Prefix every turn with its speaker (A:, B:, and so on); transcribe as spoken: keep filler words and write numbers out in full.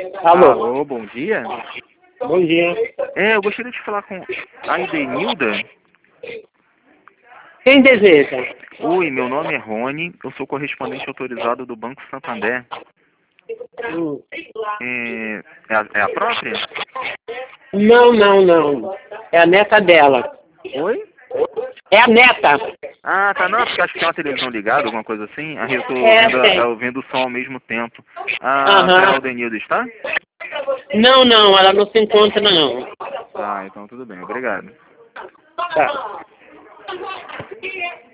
A: Alô?
B: Alô, bom dia.
A: Bom dia.
B: É, eu gostaria de falar com a Idenilda.
A: Quem deseja?
B: Oi, meu nome é Rony, eu sou correspondente autorizado do Banco Santander.
A: Hum.
B: É, é, a, é a própria?
A: Não, não, não. É a neta dela.
B: Oi?
A: É a neta.
B: Ah, tá, não, porque acho que tem uma televisão ligada, alguma coisa assim. Aí eu tô
A: É,
B: ouvindo,
A: tem.
B: eu ouvindo o som ao mesmo tempo. Ah,
A: Aham.
B: a Idenilda está?
A: Não, não, ela não se encontra, não.
B: Ah, então tudo bem, obrigado.
A: Tá.